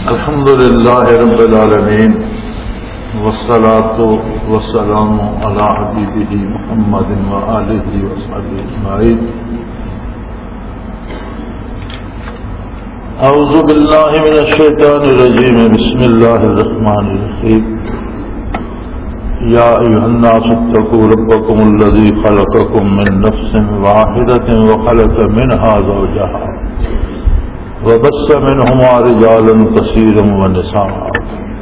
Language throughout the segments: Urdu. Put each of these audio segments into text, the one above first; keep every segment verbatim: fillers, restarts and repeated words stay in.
الحمد للہ رب العالمین والصلاة والسلام علی حبیبہ محمد وآلہ وصحبہ اجمعین. اعوذ باللہ من الشیطان الرجیم. بسم اللہ الرحمن الرحیم. یا ایھا الناس اتقوا ربکم الذی خلقکم من نفس واحدۃ وخلق منها زوجها وبث منهما رجالا كثيرا ونساء.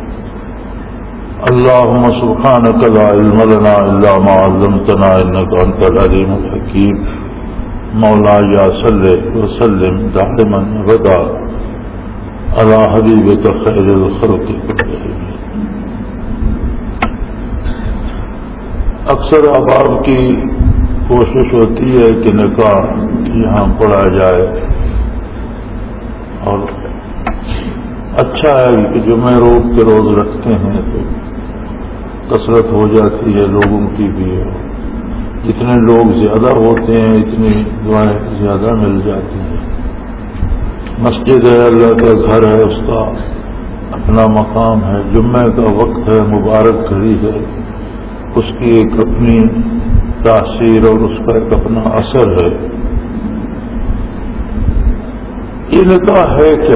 اللهم سبحانك لا علم لنا إلا ما علمتنا إنك أنت العليم الحكيم. مولاي صل وسلم دائما أبدا على حبيبك خير الخلق كلهم. اکثر احباب کی کوشش ہوتی ہے کہ نکاح یہاں پڑھا جائے، اور اچھا ہے کہ جمعہ روز کے روز رکھتے ہیں تو کثرت ہو جاتی ہے لوگوں کی بھی. جتنے لوگ زیادہ ہوتے ہیں اتنی دعائیں زیادہ مل جاتی ہیں. مسجد ہے، اللہ کا گھر ہے، اس کا اپنا مقام ہے. جمعہ کا وقت ہے، مبارک گھڑی ہے، اس کی ایک اپنی تاثیر اور اس کا ایک اپنا اثر ہے. یہ نکاح ہے کیا؟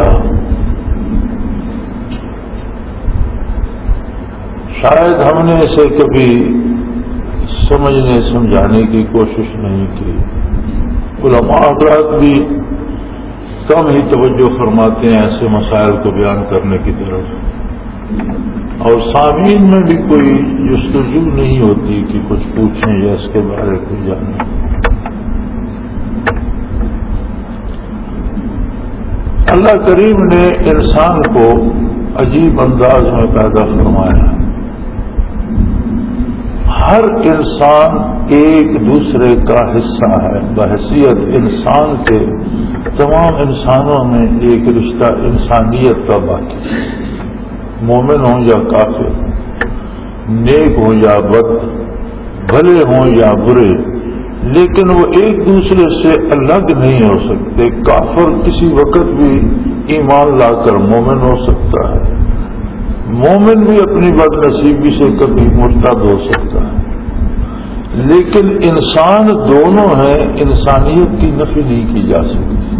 شاید ہم نے اسے کبھی سمجھنے سمجھانے کی کوشش نہیں کی. علماء حضرات بھی کم ہی توجہ فرماتے ہیں ایسے مسائل کو بیان کرنے کی طرف، اور سامعین میں بھی کوئی جستجو نہیں ہوتی کہ کچھ پوچھیں یا اس کے بارے میں جانیں. اللہ کریم نے انسان کو عجیب انداز میں پیدا فرمایا. ہر انسان ایک دوسرے کا حصہ ہے. بحیثیت انسان کے تمام انسانوں میں ایک رشتہ انسانیت کا باقی ہے. مومن ہوں یا کافر، نیک ہوں یا بد، بھلے ہوں یا برے، لیکن وہ ایک دوسرے سے الگ نہیں ہو سکتے. کافر کسی وقت بھی ایمان لا کر مومن ہو سکتا ہے، مومن بھی اپنی بد نصیبی سے کبھی مرتد ہو سکتا ہے، لیکن انسان دونوں ہیں. انسانیت کی نفی نہیں کی جا سکتی.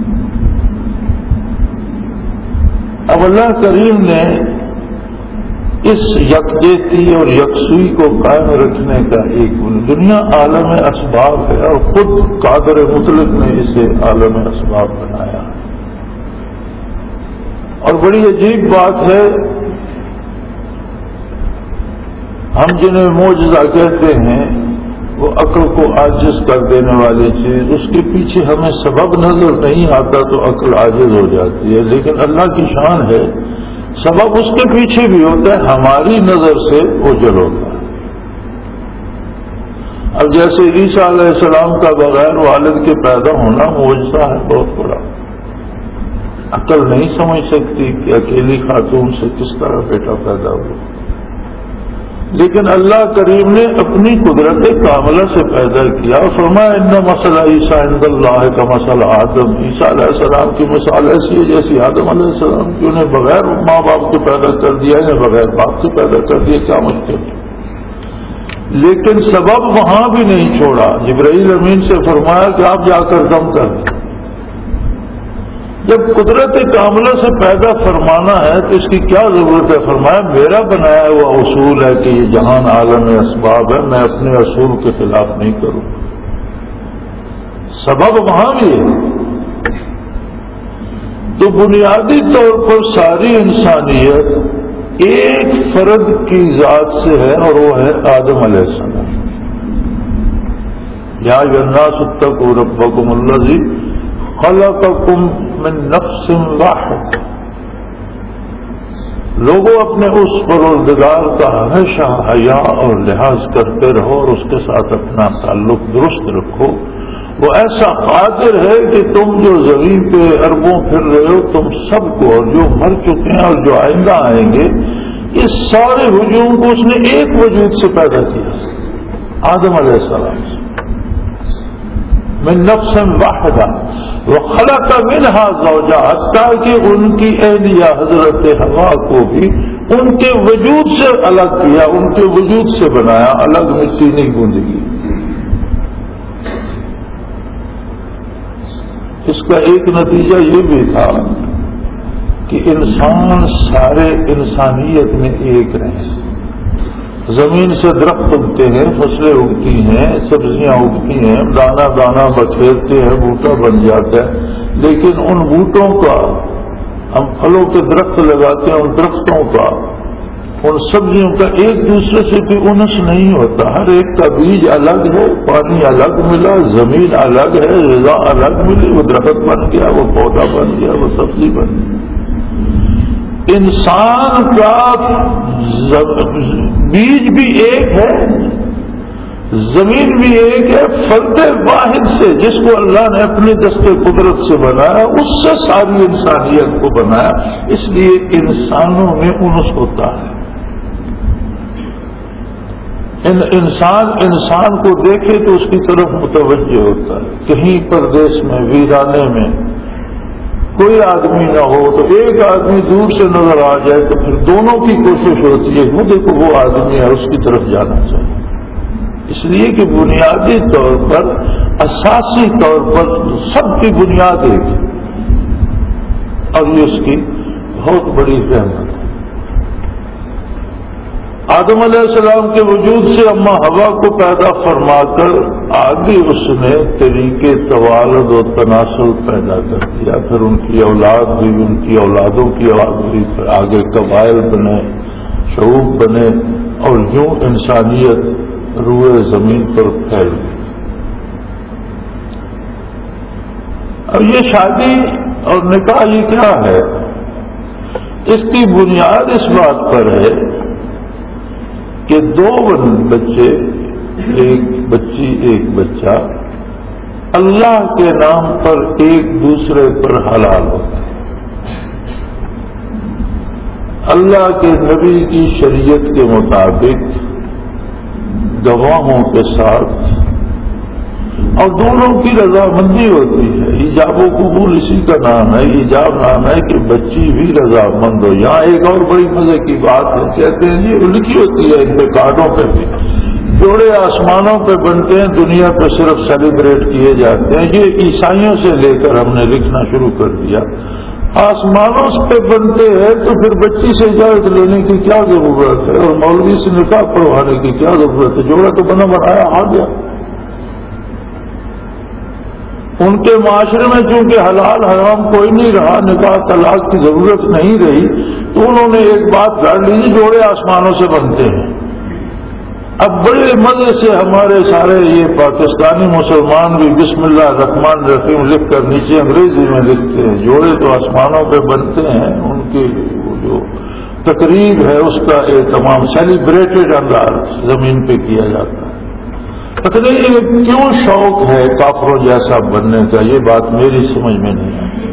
اب اللہ کریم نے اس یکجہتی اور یکسوئی کو قائم رکھنے کا ایک دنیا عالم اسباب ہے، اور خود قادر مطلق نے اسے عالم اسباب بنایا. اور بڑی عجیب بات ہے، ہم جنہیں معجزہ کہتے ہیں وہ عقل کو عاجز کر دینے والی چیز، اس کے پیچھے ہمیں سبب نظر نہیں آتا تو عقل عاجز ہو جاتی ہے. لیکن اللہ کی شان ہے، سبب اس کے پیچھے بھی ہوتا ہے، ہماری نظر سے اوجھل ہوتا ہے. اب جیسے عیسیٰ علیہ السلام کا بغیر والد کے پیدا ہونا معجزہ ہے بہت بڑا. عقل نہیں سمجھ سکتی کہ اکیلی خاتون سے کس طرح بیٹا پیدا ہوا، لیکن اللہ کریم نے اپنی قدرت کاملہ سے پیدا کیا. فرمایا ان مثل عیسیٰ عند اللہ کا مثل آدم. عیسیٰ علیہ السلام کی مثال ایسی ہے جیسی آدم علیہ السلام کی. انہیں بغیر ماں باپ کے پیدا کر دیا، انہیں بغیر باپ کے پیدا کر دیا. کیا مشکل ہے؟ لیکن سبب وہاں بھی نہیں چھوڑا. جبرائیل امین سے فرمایا کہ آپ جا کر دم کر دیں. جب قدرت کاملہ سے پیدا فرمانا ہے تو اس کی کیا ضرورت ہے؟ فرمایا میرا بنایا ہوا اصول ہے کہ یہ جہان عالم اسباب ہے، میں اپنے اصول کے خلاف نہیں کروں. سبب وہاں بھی ہے. تو بنیادی طور پر ساری انسانیت ایک فرد کی ذات سے ہے، اور وہ ہے آدم علیہ السلام. یا ایھا الناس اتقوا ربکم الذی خلقکم من نفس واحد. لوگوں اپنے اس پروردگار کا ہمیشہ حیا اور لحاظ کرتے رہو اور اس کے ساتھ اپنا تعلق درست رکھو. وہ ایسا قادر ہے کہ تم جو زمین پہ اربوں پھر رہے ہو، تم سب کو، اور جو مر چکے ہیں اور جو آئندہ آئیں گے، اس سارے وجود کو اس نے ایک وجود سے پیدا کیا، آدم علیہ السلام سے. من نفس واحدہ وخلق منها زوجها، حتیٰ کہ ان کی اہلیہ حضرت حوا کو بھی ان کے وجود سے الگ کیا، ان کے وجود سے بنایا، الگ مٹی نہیں گوندی گی۔ اس کا ایک نتیجہ یہ بھی تھا کہ انسان سارے انسانیت میں ایک رہے۔ زمین سے درخت اگتے ہیں، فصلیں اگتی ہیں، سبزیاں اگتی ہیں، دانا دانا بکھیرتے ہیں، بوٹا بن جاتا ہے، لیکن ان بوٹوں کا، ہم پھلوں کے درخت لگاتے ہیں، ان درختوں کا، ان سبزیوں کا ایک دوسرے سے بھی انس نہیں ہوتا۔ ہر ایک کا بیج الگ ہے، پانی الگ ملا، زمین الگ ہے، غذا الگ ملی، وہ درخت بن گیا، وہ پودا بن گیا، وہ سبزی بن گئی۔ انسان کا بیج بھی ایک ہے، زمین بھی ایک ہے، فرد واحد سے جس کو اللہ نے اپنے دست قدرت سے بنایا، اس سے ساری انسانیت کو بنایا، اس لیے انسانوں میں انس ہوتا ہے۔ ان انسان انسان کو دیکھے تو اس کی طرف متوجہ ہوتا ہے۔ کہیں پردیس میں، ویرانے میں کوئی آدمی نہ ہو تو ایک آدمی دور سے نظر آ جائے تو پھر دونوں کی کوشش ہوتی ہے وہ دیکھو وہ آدمی ہے، اس کی طرف جانا چاہیے۔ اس لیے کہ بنیادی طور پر، اساسی طور پر سب کی بنیاد ایک ہے، اور یہ اس کی بہت بڑی رحمت ہے۔ آدم علیہ السلام کے وجود سے اماں حوا کو پیدا فرما کر آگے اس نے طریقے توالد و تناسل پیدا کر دیا، پھر ان کی اولاد بھی، ان کی اولادوں کی اولاد بھی، پھر آگے قبائل بنے، شعوب بنے، اور یوں انسانیت روئے زمین پر پھیل گئی۔ اب یہ شادی اور نکاح یہ کیا ہے؟ اس کی بنیاد اس بات پر ہے کہ دو بچے، ایک بچی ایک بچہ، اللہ کے نام پر ایک دوسرے پر حلال ہوتا ہے، اللہ کے نبی کی شریعت کے مطابق گواہوں کے ساتھ، اور دونوں کی رضامندی ہوتی ہے۔ ایجاب و قبول اسی کا نام ہے، ایجاب نام ہے کہ بچی بھی رضامند ہو۔ یہاں ایک اور بڑی مزے کی بات ہے، کہتے ہیں یہ لکھی ہوتی ہے ان کے کارڈوں پہ بھی، جوڑے آسمانوں پہ بنتے ہیں، دنیا پہ صرف سیلیبریٹ کیے جاتے ہیں۔ یہ عیسائیوں سے لے کر ہم نے لکھنا شروع کر دیا۔ آسمانوں پہ بنتے ہیں تو پھر بچی سے اجازت لینے کی کیا ضرورت ہے، اور مولوی سے نکاح پڑھوانے کی کیا ضرورت ہے؟ جوڑا تو بنا بنایا آ گیا۔ ان کے معاشرے میں چونکہ حلال حرام کوئی نہیں رہا، نکاح طلاق کی ضرورت نہیں رہی، تو انہوں نے ایک بات کر لی، جوڑے آسمانوں سے بنتے ہیں۔ اب بڑے مزے سے ہمارے سارے یہ پاکستانی مسلمان بھی بسم اللہ الرحمن الرحیم لکھ کر نیچے انگریزی میں لکھتے ہیں، جوڑے تو آسمانوں پہ بنتے ہیں۔ ان کی جو تقریب ہے اس کا اہتمام سیلیبریٹڈ انداز زمین پہ کیا جاتا ہے۔ پتہ نہیں یہ کیوں شوق ہے کافروں جیسا بننے کا، یہ بات میری سمجھ میں نہیں آتی۔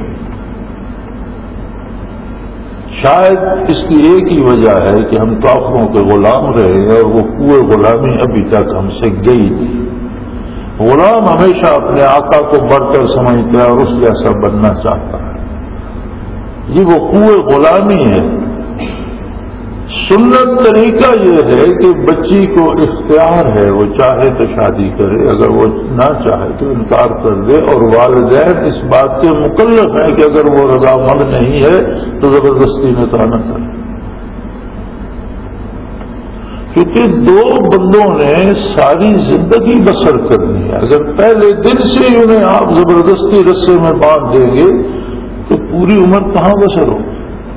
شاید اس کی ایک ہی وجہ ہے کہ ہم کافروں کے غلام رہے ہیں، اور وہ قوت غلامی ابھی تک ہم سے گئی نہیں۔ غلام ہمیشہ اپنے آقا کو بڑھ کر سمجھتا ہے اور اس جیسا بننا چاہتا ہے، یہ وہ قوت غلامی ہے۔ سنت طریقہ یہ ہے کہ بچی کو اختیار ہے، وہ چاہے تو شادی کرے، اگر وہ نہ چاہے تو انکار کر دے، اور والدین اس بات کے مکلف ہیں کہ اگر وہ رضامند نہیں ہے تو زبردستی نکاح نہ کرے۔ کیونکہ دو بندوں نے ساری زندگی بسر کرنی ہے، اگر پہلے دن سے ہی انہیں آپ زبردستی رسے میں باندھ دیں گے تو پوری عمر کہاں بسر ہو؟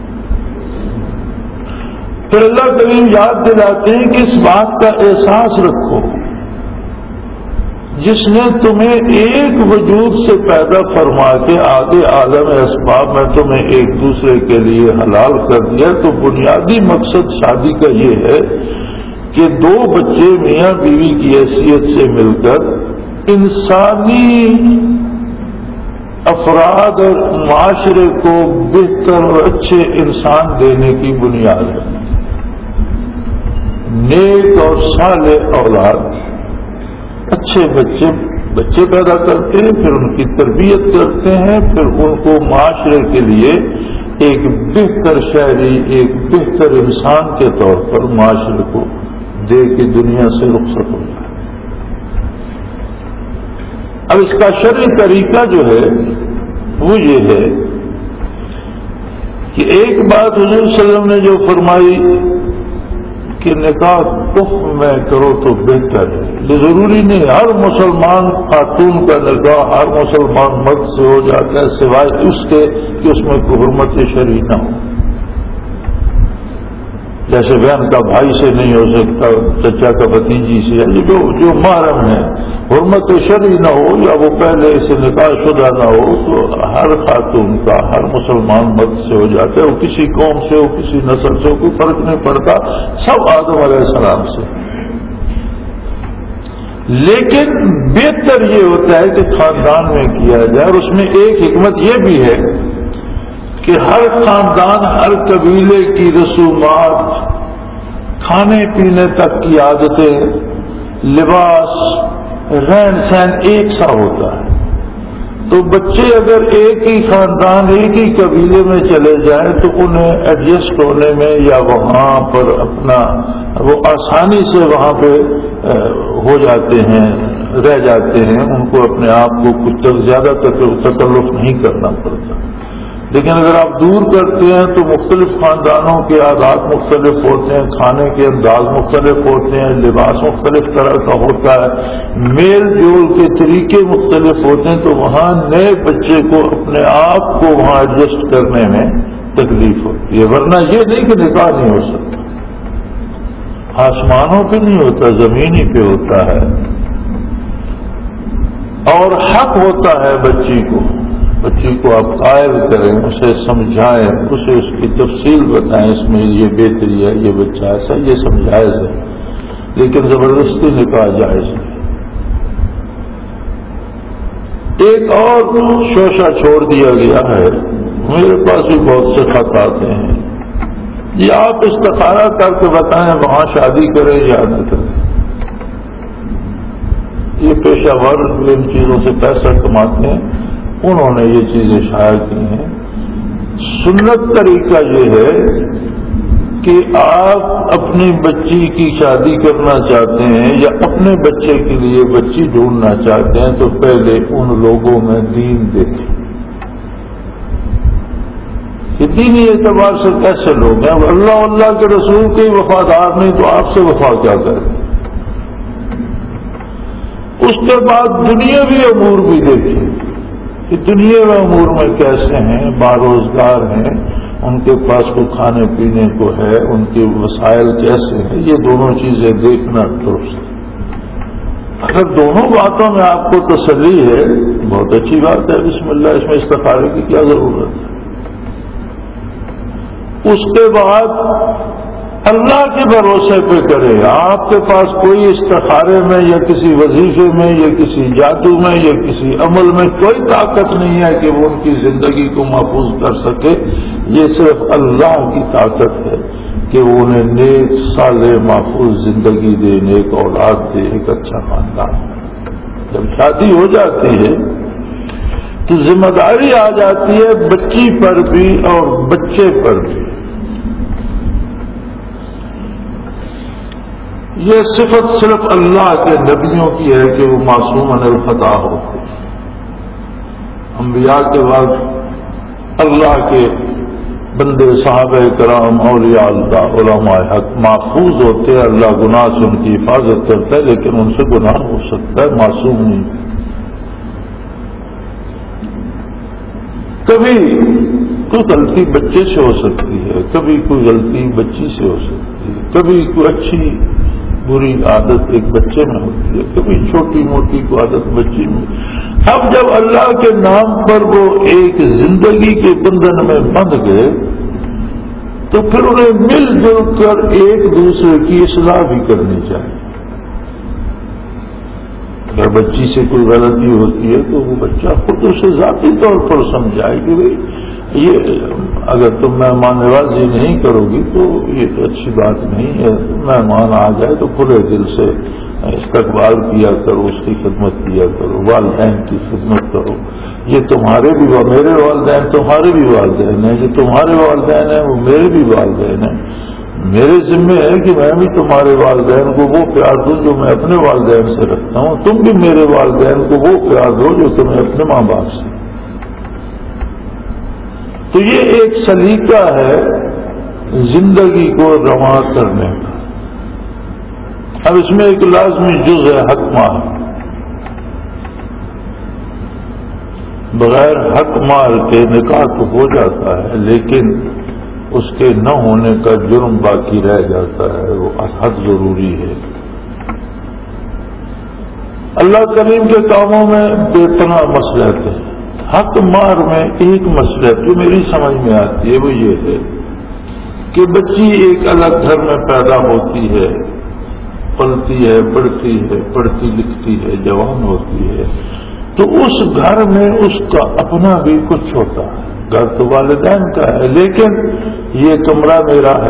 پھر اللہ کریم یاد دلاتے ہیں کہ اس بات کا احساس رکھو، جس نے تمہیں ایک وجود سے پیدا فرما کے آگے عالم اسباب میں تمہیں ایک دوسرے کے لیے حلال کر دیا، تو بنیادی مقصد شادی کا یہ ہے کہ دو بچے میاں بیوی کی حیثیت سے مل کر انسانی افراد اور معاشرے کو بہتر اور اچھے انسان دینے کی بنیاد ہے۔ نیک اور صالح اولاد، اچھے بچے بچے پیدا کرتے ہیں، پھر ان کی تربیت کرتے ہیں، پھر ان کو معاشرے کے لیے ایک بہتر شہری، ایک بہتر انسان کے طور پر معاشرے کو دے کے دنیا سے رخصت ہو جائے۔ اب اس کا شرعی طریقہ جو ہے وہ یہ ہے کہ ایک بات حضور صلی اللہ علیہ وسلم نے جو فرمائی کہ نکاح کفر میں کرو تو بہتر ہے، یہ ضروری نہیں ہر مسلمان خاتون کا نکاح ہر مسلمان مرد سے ہو جاتا ہے، سوائے اس کے کہ اس میں کوئی حرمت شرعی نہ ہو۔ جیسے بہن کا بھائی سے نہیں ہو سکتا، چچا کا بھتیجی سے، جو جو محرم ہے، حرمت شرعی نہ ہو یا وہ پہلے سے نکاح شدہ نہ ہو، تو ہر خاتون کا ہر مسلمان مرد سے ہو جاتا ہے، وہ کسی قوم سے ہو، کسی نسل سے ہو، کوئی فرق نہیں پڑتا، سب آدم علیہ السلام سے۔ لیکن بہتر یہ ہوتا ہے کہ خاندان میں کیا جائے، اور اس میں ایک حکمت یہ بھی ہے کہ ہر خاندان، ہر قبیلے کی رسومات، کھانے پینے تک کی عادتیں، لباس، رہن سہن ایک سا ہوتا ہے۔ تو بچے اگر ایک ہی خاندان، ایک ہی قبیلے میں چلے جائیں تو انہیں ایڈجسٹ ہونے میں یا وہاں پر اپنا وہ آسانی سے وہاں پہ ہو جاتے ہیں، رہ جاتے ہیں، ان کو اپنے آپ کو کچھ زیادہ تکلف نہیں کرنا پڑتا۔ لیکن اگر آپ دور کرتے ہیں تو مختلف خاندانوں کے عادات مختلف ہوتے ہیں، کھانے کے انداز مختلف ہوتے ہیں، لباس مختلف طرح کا ہوتا ہے، میل جول کے طریقے مختلف ہوتے ہیں، تو وہاں نئے بچے کو اپنے آپ کو وہاں ایڈجسٹ کرنے میں تکلیف ہوتی ہے۔ ورنہ یہ نہیں کہ نکاح نہیں ہو سکتا، آسمانوں پہ نہیں ہوتا، زمین ہی پہ ہوتا ہے، اور حق ہوتا ہے بچی کو، بچی کو آپ قائل کریں، اسے سمجھائیں، اسے اس کی تفصیل بتائیں، اس میں یہ بہتری ہے، یہ بچہ ایسا، یہ سمجھائے ہے، لیکن زبردستی نکاح جائز ہے۔ ایک اور شوشہ چھوڑ دیا گیا ہے، میرے پاس بھی بہت سے خط آتے ہیں، یہ آپ استخارہ کر کے بتائیں وہاں شادی کریں یا نہ کریں۔ یہ پیشہ ور ان چیزوں سے پیسہ کماتے ہیں، انہوں نے یہ چیزیں شائع کی ہیں۔ سنت طریقہ یہ ہے کہ آپ اپنی بچی کی شادی کرنا چاہتے ہیں یا اپنے بچے کے لیے بچی ڈھونڈنا چاہتے ہیں تو پہلے ان لوگوں میں دین دیکھیں کہ دینی اعتبار سے کیسے لوگ ہیں۔ اللہ اللہ کے رسول کے وفادار نہیں تو آپ سے وفا کیا کریں۔ اس کے بعد دنیاوی امور بھی دیکھیں کہ دنیا میں امور میں کیسے ہیں، باروزگار ہیں، ان کے پاس کو کھانے پینے کو ہے، ان کے وسائل کیسے ہیں، یہ دونوں چیزیں دیکھنا درست ہے۔ اگر دونوں باتوں میں آپ کو تسلی ہے بہت اچھی بات ہے، بسم اللہ، اس میں استخارے کی کیا ضرورت ہے۔ اس کے بعد اللہ کے بھروسے پہ کرے، آپ کے پاس کوئی استخارے میں یا کسی وظیفے میں یا کسی جادو میں یا کسی عمل میں کوئی طاقت نہیں ہے کہ وہ ان کی زندگی کو محفوظ کر سکے، یہ صرف اللہ کی طاقت ہے کہ وہ انہیں نیک صالح محفوظ زندگی دے، نیک اولاد دے، ایک اچھا خاندان۔ جب شادی ہو جاتی ہے تو ذمہ داری آ جاتی ہے بچی پر بھی اور بچے پر بھی۔ یہ صفت صرف اللہ کے نبیوں کی ہے کہ وہ معصوم عن الخطا ہوتے ہیں۔ انبیاء کے بعد اللہ کے بندے، صحابہ کرام، اولیاء اللہ، علماء حق محفوظ ہوتے ہیں، اللہ گناہ سے ان کی حفاظت کرتا ہے، لیکن ان سے گناہ ہو سکتا ہے، معصوم نہیں۔ کبھی کوئی غلطی بچے سے ہو سکتی ہے، کبھی کوئی غلطی بچی سے ہو سکتی ہے، کبھی کوئی اچھی بری عادت ایک بچے میں ہوتی ہے، کبھی چھوٹی موٹی کوئی عادت بچی میں۔ اب جب اللہ کے نام پر وہ ایک زندگی کے بندھن میں بندھ گئے تو پھر انہیں مل جل کر ایک دوسرے کی اصلاح بھی کرنی چاہیے۔ اگر بچی سے کوئی غلطی ہوتی ہے تو وہ بچہ خود اسے ذاتی طور پر سمجھائے کہ بھائی یہ اگر تم مہمان نوازی نہیں کرو گی تو یہ تو اچھی بات نہیں ہے. مہمان آ جائے تو کھلے دل سے استقبال کیا کرو، اس کی خدمت کیا کرو، والدین کی خدمت کرو. یہ تمہارے بھی میرے والدین تمہارے بھی والدین ہیں، جو تمہارے والدین ہیں وہ میرے بھی والدین ہیں. میرے ذمہ ہے کہ میں بھی تمہارے والدین کو وہ پیار دوں جو میں اپنے والدین سے رکھتا ہوں، تم بھی میرے والدین کو وہ پیار دو جو تمہیں اپنے ماں باپ سے. تو یہ ایک سلیقہ ہے زندگی کو رواں کرنے کا. اب اس میں ایک لازمی جز ہے حق مار. بغیر حق مار کے نکاح تو ہو جاتا ہے، لیکن اس کے نہ ہونے کا جرم باقی رہ جاتا ہے، وہ حد ضروری ہے. اللہ کریم کے کاموں میں بے پناہ مسئلے تھے. حق مار میں ایک مسئلہ جو میری سمجھ میں آتی ہے وہ یہ ہے کہ بچی ایک الگ گھر میں پیدا ہوتی ہے، پلتی ہے، بڑھتی ہے، پڑھتی لکھتی ہے، جوان ہوتی ہے، تو اس گھر میں اس کا اپنا بھی کچھ ہوتا ہے. گھر تو والدین کا ہے، لیکن یہ کمرہ میرا ہے،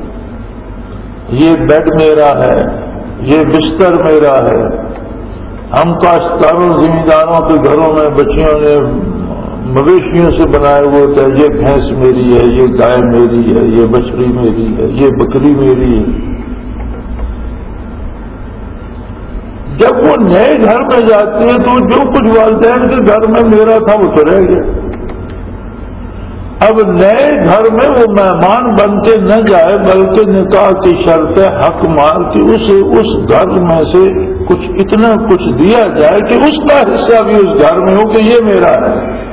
یہ بیڈ میرا ہے، یہ بستر میرا ہے. ہم کاشتکاروں زمینداروں کے گھروں میں بچیوں نے مویشیوں سے بنائے ہوئے ہوتا ہے، یہ بھینس میری ہے، یہ گائے میری ہے، یہ بچڑی میری ہے، یہ بکری میری ہے. جب وہ نئے گھر میں جاتی ہے تو جو کچھ والدین کے گھر میں میرا تھا وہ تو رہ گیا. اب نئے گھر میں وہ مہمان بن کے نہ جائے، بلکہ نکاح کی شرط ہے حق مار کی اسے اس گھر میں سے کچھ اتنا کچھ دیا جائے کہ اس کا حصہ بھی اس گھر میں ہو کہ یہ میرا ہے.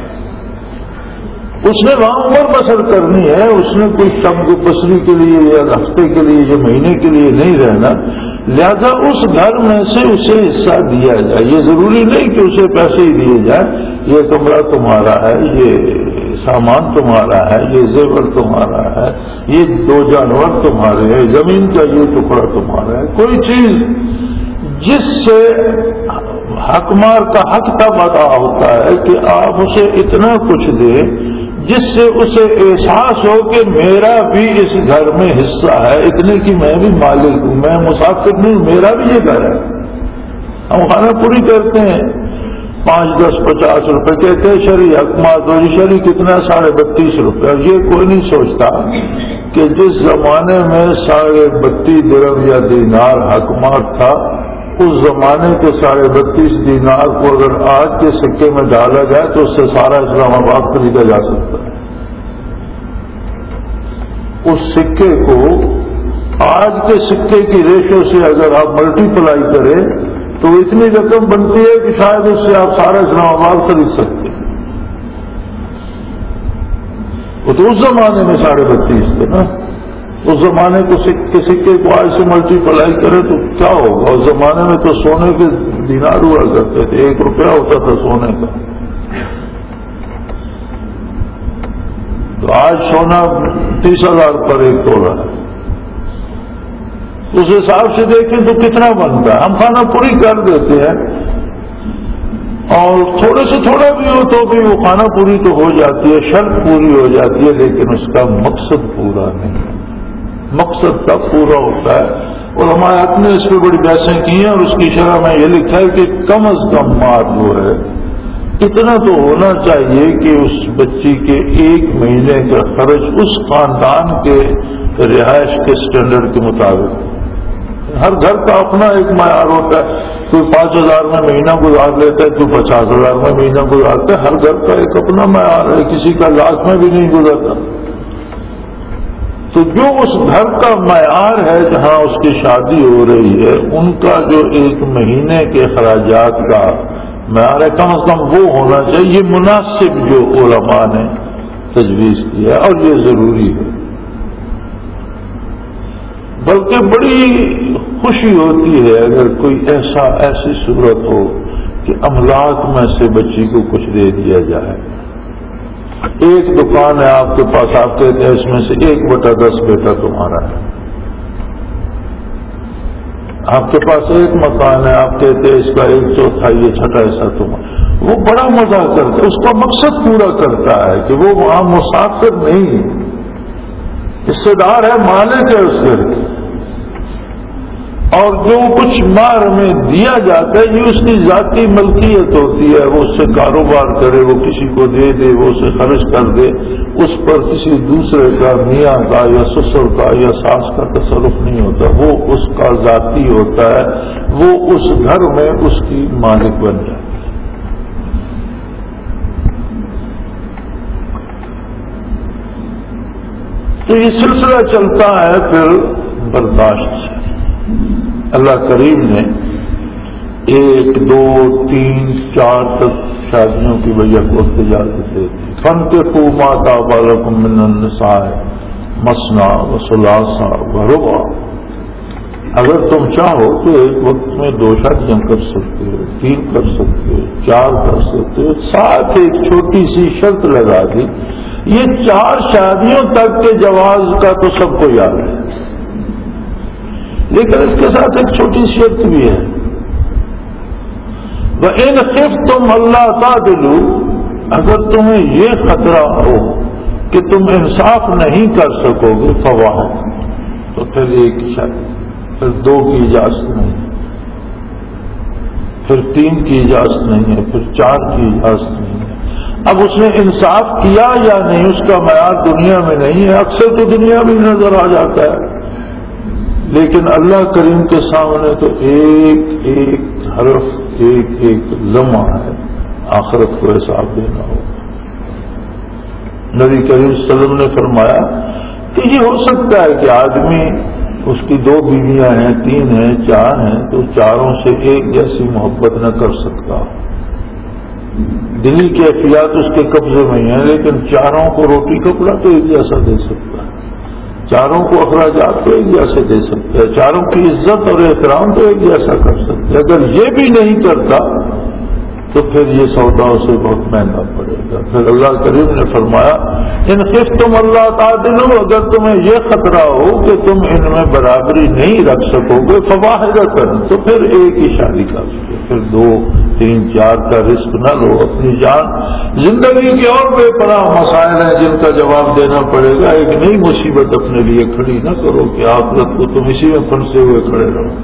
اس نے وہاں عمر بسر کرنی ہے، اس نے کوئی شب بسری کے لیے یا ہفتے کے لیے یا مہینے کے لیے نہیں رہنا، لہذا اس گھر میں سے اسے حصہ دیا جائے. یہ ضروری نہیں کہ اسے پیسے ہی دیے جائیں. یہ کمرہ تمہارا ہے، یہ سامان تمہارا ہے، یہ زیور تمہارا ہے، یہ دو جانور تمہارے ہیں، زمین کا یہ ٹکڑا تمہارا ہے. کوئی چیز جس سے حقمار کا حق تب ادا ہوتا ہے کہ آپ اسے اتنا کچھ دیں جس سے اسے احساس ہو کہ میرا بھی اس گھر میں حصہ ہے، اتنے کی میں بھی مالک ہوں، میں مسافر نہیں، میرا بھی یہ گھر ہے. ہم خانہ پوری کرتے ہیں، پانچ دس پچاس روپے کہتے ہیں شرعی حقمار تو شرعی کتنا ساڑھے بتیس روپے. اور یہ کوئی نہیں سوچتا کہ جس زمانے میں ساڑھے بتیس درہم یا دینار حقمار تھا، اس زمانے کے ساڑھے بتیس دینار کو اگر آج کے سکے میں ڈالا جائے تو اس سے سارا اسلام آباد خریدا جا سکتا ہے. اس سکے کو آج کے سکے کی ریشو سے اگر آپ ملٹی پلائی کریں تو اتنی رقم بنتی ہے کہ شاید اس سے آپ سارا اسلام آباد خرید سکتے ہیں. وہ تو اس زمانے میں ساڑھے بتیس تھے نا. اس زمانے کو سکے سکے کو آج سے ملٹی پلائی کرے تو کیا ہوگا. اس زمانے میں تو سونے کے دینار ہوا کرتے تھے، ایک روپیہ ہوتا تھا سونے کا. تو آج سونا تیس ہزار پر ایک تولا ہے. اس حساب سے دیکھیں تو کتنا بنتا ہے. ہم خانہ پوری کر دیتے ہیں اور تھوڑے سے تھوڑا بھی ہو تو بھی وہ خانہ پوری تو ہو جاتی ہے، شرط پوری ہو جاتی ہے، لیکن اس کا مقصد پورا نہیں. مقصد تب پورا ہوتا ہے. اور ہمارے اپنے اس پہ بڑی بحثیں کی ہیں اور اس کی شرح میں یہ لکھا ہے کہ کم از کم مار جو ہے اتنا تو ہونا چاہیے کہ اس بچی کے ایک مہینے کا خرچ اس خاندان کے رہائش کے سٹینڈرڈ کے مطابق. ہر گھر کا اپنا ایک معیار ہوتا ہے. کوئی پانچ ہزار میں مہینہ گزار لیتا ہے، کوئی پچاس ہزار میں مہینہ گزارتا ہے. ہر گھر کا ایک اپنا معیار ہے، کسی کا لاکھ میں بھی نہیں گزرتا. تو جو اس گھر کا معیار ہے جہاں اس کی شادی ہو رہی ہے ان کا جو ایک مہینے کے اخراجات کا معیار ہے کم از کم وہ ہونا چاہیے. یہ مناسب جو علماء نے تجویز کیا ہے اور یہ ضروری ہے. بلکہ بڑی خوشی ہوتی ہے اگر کوئی ایسا ایسی صورت ہو کہ املاک میں سے بچی کو کچھ دے دیا جائے. ایک دکان ہے آپ کے پاس، آپ کہتے ہیں اس میں سے ایک بٹا دس بیٹا تمہارا ہے. آپ کے پاس ایک مکان ہے، آپ کہتے ہیں اس کا ایک چوتھائی یہ چھٹا حصہ تمہارا. وہ بڑا مزہ کرتا ہے، اس کا مقصد پورا کرتا ہے کہ وہ وہاں مسافر نہیں ہے، حصے دار ہے، مالک ہے اس سے. اور جو کچھ مار میں دیا جاتا ہے یہ اس کی ذاتی ملکیت ہوتی ہے، وہ اس سے کاروبار کرے، وہ کسی کو دے دے، وہ اسے خرچ کر دے، اس پر کسی دوسرے کا، میاں کا یا سسر کا یا ساس کا تصرف نہیں ہوتا، وہ اس کا ذاتی ہوتا ہے، وہ اس گھر میں اس کی مالک بن جاتا ہے. تو یہ سلسلہ چلتا ہے پھر برداشت سے. اللہ کریم نے ایک دو تین چار تک شادیوں کی وجہ کو اجازت دے دی. فانکحوا ما طاب لکم من النساء مثنی وثلاث ورباع. اگر تم چاہو تو ایک وقت میں دو شادیاں کر سکتے ہو، تین کر سکتے ہو، چار کر سکتے ہو. ساتھ ایک چھوٹی سی شرط لگا دی، یہ چار شادیوں تک کے جواز کا تو سب کو یاد ہے، لیکن اس کے ساتھ ایک چھوٹی سی شرط بھی ہے. وَإِنْ خِفْتُمْ أَلَّا تَعْدِلُوا. اگر تمہیں یہ خطرہ ہو کہ تم انصاف نہیں کر سکو گے فواحد، تو پھر ایک شادی، پھر دو کی اجازت نہیں، پھر تین کی اجازت نہیں ہے، پھر چار کی اجازت نہیں ہے. اب اس نے انصاف کیا یا نہیں اس کا معیار دنیا میں نہیں ہے، اکثر تو دنیا میں نظر آ جاتا ہے، لیکن اللہ کریم کے سامنے تو ایک ایک حرف، ایک ایک لمحہ ہے، آخرت کو حساب دینا ہوگا. نبی کریم صلی اللہ علیہ وسلم نے فرمایا کہ یہ ہو سکتا ہے کہ آدمی، اس کی دو بیویاں ہیں، تین ہیں، چار ہیں، تو چاروں سے ایک جیسی محبت نہ کر سکتا، دلی کیفیات اس کے قبضے میں ہیں، لیکن چاروں کو روٹی کپڑا تو ایک جیسا دے سکتا ہے، چاروں کو اخراجات تو ایک جیسے دے سکتے ہیں، چاروں کی عزت اور احترام تو ایک جیسا کر سکتے ہیں. اگر یہ بھی نہیں کرتا تو پھر یہ سودا اسے بہت مہنگا پڑے گا. پھر اللہ کریم نے فرمایا ان خفتم اللہ تعدلوا، اگر تمہیں یہ خطرہ ہو کہ تم ان میں برابری نہیں رکھ سکو گے فواحدۃ، تو پھر ایک ہی شادی کر سکو، پھر دو تین چار کا رزق نہ لو. اپنی جان، زندگی کے اور بے پناہ مسائل ہیں جن کا جواب دینا پڑے گا، ایک نئی مصیبت اپنے لیے کھڑی نہ کرو کہ آخرت کو تم اسی میں پھنسے ہوئے کھڑے رہو.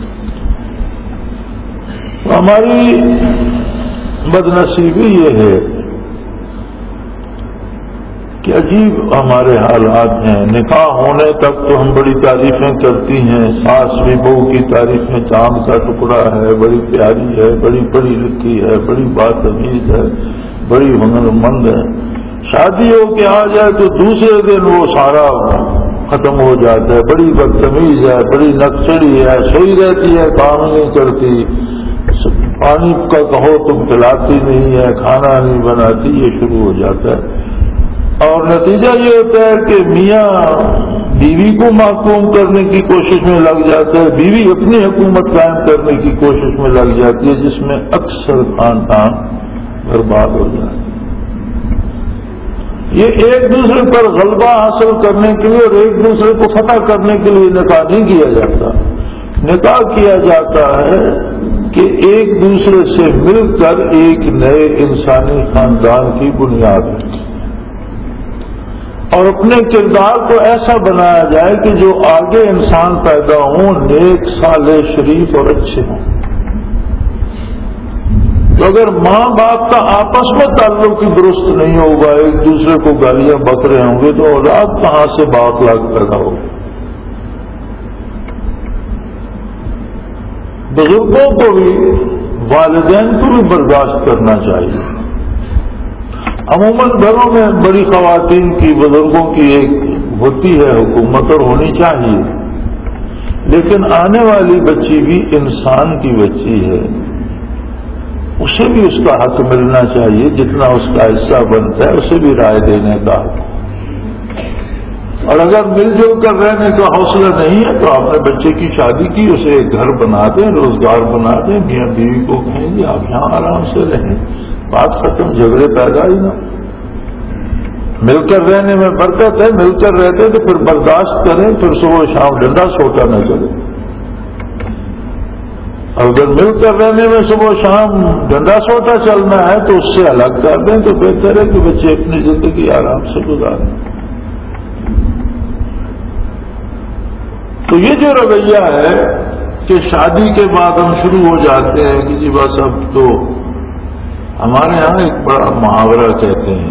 ہماری بدنصیبی یہ ہے کہ عجیب ہمارے حالات ہیں. نکاح ہونے تک تو ہم بڑی تعریفیں کرتی ہیں، ساس بھی بہو کی تعریف میں چاند کا ٹکڑا ہے، بڑی پیاری ہے، بڑی پڑھی لکھی ہے، بڑی بات تمیز ہے، بڑی ہنر مند ہے. شادی ہو کے آ جائے تو دوسرے دن وہ سارا ختم ہو جاتا ہے، بڑی بدتمیز ہے، بڑی نکسڑی ہے، سوئی رہتی ہے، کام نہیں کرتی، پانی کا کہو تم پلاتی نہیں ہے، کھانا نہیں بناتی، یہ شروع ہو جاتا ہے. اور نتیجہ یہ ہوتا ہے کہ میاں بیوی کو محکوم کرنے کی کوشش میں لگ جاتا ہے، بیوی اپنی حکومت قائم کرنے کی کوشش میں لگ جاتی ہے، جس میں اکثر خاندان برباد ہو جاتا ہے. یہ ایک دوسرے پر غلبہ حاصل کرنے کے لیے اور ایک دوسرے کو فتح کرنے کے لیے نکاح نہیں کیا جاتا. نکاح کیا جاتا ہے کہ ایک دوسرے سے مل کر ایک نئے انسانی خاندان کی بنیاد رکھے اور اپنے کردار کو ایسا بنایا جائے کہ جو آگے انسان پیدا ہوں نیک، صالح، شریف اور اچھے ہوں. تو اگر ماں باپ کا آپس میں تعلق ہی درست نہیں ہوگا، ایک دوسرے کو گالیاں بک رہے ہوں گے، تو اولاد کہاں سے بااخلاق پیدا ہوگی. بزرگوں کو بھی، والدین کو بھی برداشت کرنا چاہیے. عموماً گھروں میں بڑی خواتین کی، بزرگوں کی ایک ہوتی ہے حکومت اور ہونی چاہیے، لیکن آنے والی بچی بھی انسان کی بچی ہے، اسے بھی اس کا حق ملنا چاہیے، جتنا اس کا حصہ بنتا ہے اسے بھی رائے دینے کا. اور اگر مل جل کر رہنے کا حوصلہ نہیں ہے تو آپ نے بچے کی شادی کی، اسے ایک گھر بنا دیں، روزگار بنا دیں، میاں بیوی کو کہیں گے آپ یہاں آرام سے رہیں، بات ختم، جھگڑے پیدا ہی نہ. مل کر رہنے میں برکت ہے، مل کر رہتے تو پھر برداشت کریں، پھر صبح شام ڈنڈا سوٹا نہ کریں. اگر مل کر رہنے میں صبح شام ڈنڈا سوٹا چلنا ہے تو اس سے الگ کر دیں تو بہتر ہے کہ بچے اپنی زندگی آرام سے گزاریں. تو یہ جو رویہ ہے کہ شادی کے بعد ہم شروع ہو جاتے ہیں کہ جی بس اب تو ہمارے ہاں ایک بڑا محاورہ کہتے ہیں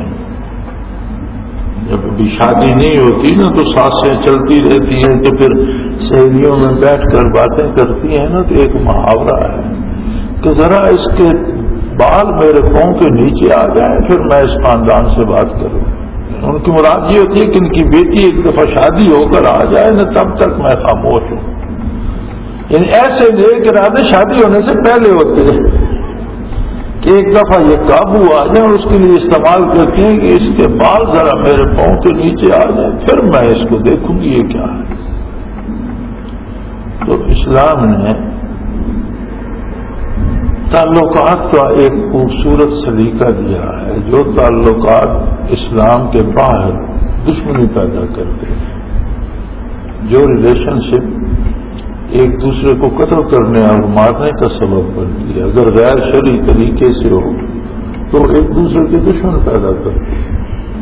جب بھی شادی نہیں ہوتی نا تو سانسیں چلتی رہتی ہیں تو پھر سہیلیوں میں بیٹھ کر باتیں کرتی ہیں نا تو ایک محاورہ ہے کہ ذرا اس کے بال میرے پاؤں کے نیچے آ جائیں پھر میں اس خاندان سے بات کروں. ان کی مراد یہ ہوتی ہے کہ ان کی بیٹی ایک دفعہ شادی ہو کر آ جائے نا تب تک میں خاموش ہوں. یعنی ایسے نیک ارادے شادی ہونے سے پہلے ہوتے ہیں کہ ایک دفعہ یہ قابو آ جائے اور اس کے لیے استعمال کرتی ہیں کہ اس کے بال ذرا میرے پاؤں کے نیچے آ جائیں پھر میں اس کو دیکھوں گی یہ کیا ہے. تو اسلام نے تعلقات کا ایک خوبصورت سلیقہ دیا ہے. جو تعلقات اسلام کے باہر دشمنی پیدا کرتے ہیں, جو ریلیشن شپ ایک دوسرے کو قتل کرنے اور مارنے کا سبب بنتی ہے, اگر غیر شرعی طریقے سے ہو تو ایک دوسرے کے دشمن پیدا کرتے ہیں,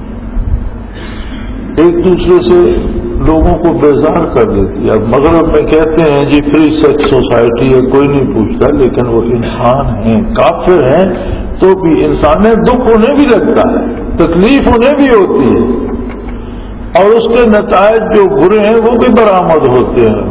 ایک دوسرے سے لوگوں کو بیزار کر دیتی ہے. اب مغرب میں کہتے ہیں جی فری سیکس سوسائٹی ہے, کوئی نہیں پوچھتا, لیکن وہ انسان ہیں, کافر ہیں تو بھی انسان ہے, دکھ انہیں بھی لگتا ہے, تکلیف انہیں بھی ہوتی ہے, اور اس کے نتائج جو برے ہیں وہ بھی برآمد ہوتے ہیں.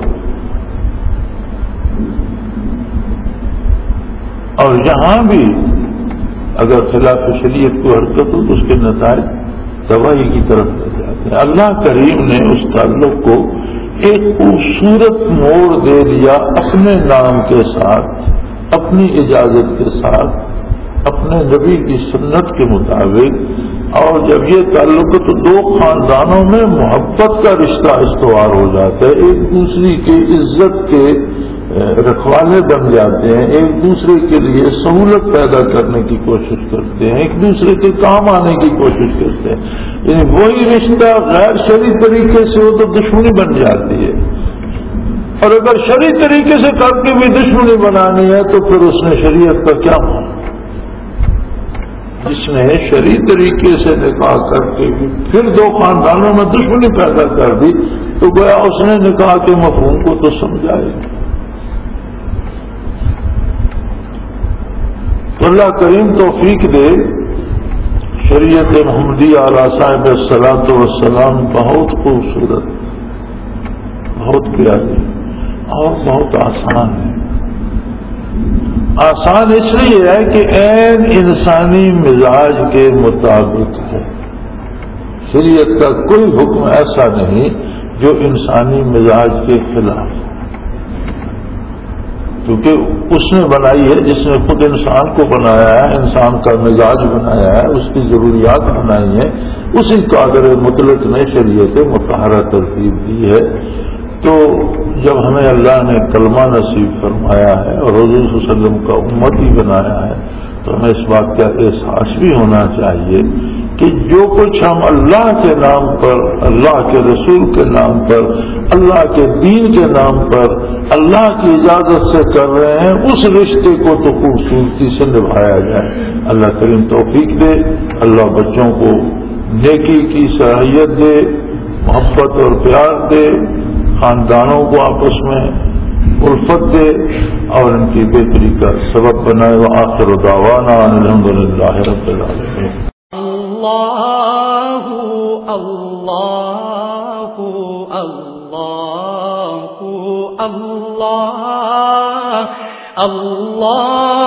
اور یہاں بھی اگر خلاف شریعت کو حرکت ہو تو اس کے نتائج تباہی کی طرف لے جاتے ہیں. اللہ کریم نے اس تعلق کو ایک خوبصورت موڑ دے دیا اپنے نام کے ساتھ, اپنی اجازت کے ساتھ, اپنے نبی کی سنت کے مطابق. اور جب یہ تعلق تو دو خاندانوں میں محبت کا رشتہ استوار ہو جاتا ہے, ایک دوسرے کی عزت کے رکھوالے بن جاتے ہیں, ایک دوسرے کے لیے سہولت پیدا کرنے کی کوشش کرتے ہیں, ایک دوسرے کے کام آنے کی کوشش کرتے ہیں. یعنی وہی رشتہ غیر شرعی طریقے سے ہو تو دشمنی بن جاتی ہے, اور اگر شرعی طریقے سے کر کے بھی دشمنی بنانی ہے تو پھر اس نے شریعت کا کیا مانا. جس نے شرعی طریقے سے نکاح کر کے بھی پھر دو خاندانوں میں دشمنی پیدا کر دی تو گویا اس نے نکاح کے مفہوم کو تو سمجھائے. اللہ کریم توفیق دے. شریعت محمدیہ علیہ صاحب الصلاۃ والسلام بہت خوبصورت, بہت پیاری اور بہت آسان ہے. آسان اس لیے ہے کہ عین انسانی مزاج کے مطابق ہے. شریعت کا کوئی حکم ایسا نہیں جو انسانی مزاج کے خلاف ہے, کیونکہ اس نے بنائی ہے جس نے خود انسان کو بنایا ہے, انسان کا مزاج بنایا ہے, اس کی ضروریات بنائی ہیں, اسی قادر مطلق نے شریعت مطہرہ ترتیب دی ہے. تو جب ہمیں اللہ نے کلمہ نصیب فرمایا ہے اور حضور صلی اللہ علیہ وسلم کا امتی بنایا ہے تو ہمیں اس بات کا احساس بھی ہونا چاہیے کہ جو کچھ ہم اللہ کے نام پر, اللہ کے رسول کے نام پر, اللہ کے دین کے نام پر, اللہ کی اجازت سے کر رہے ہیں, اس رشتے کو تو خوبصورتی سے نبھایا جائے. اللہ کریم توفیق دے, اللہ بچوں کو نیکی کی صلاحیت دے, محبت اور پیار دے, خاندانوں کو آپس میں الفت دے اور ان کی بہتری کا سبب بنائے. وآخر دعوانا الحمد للہ رب العالمین. اللہ اللہ اللہ اللہ اللہ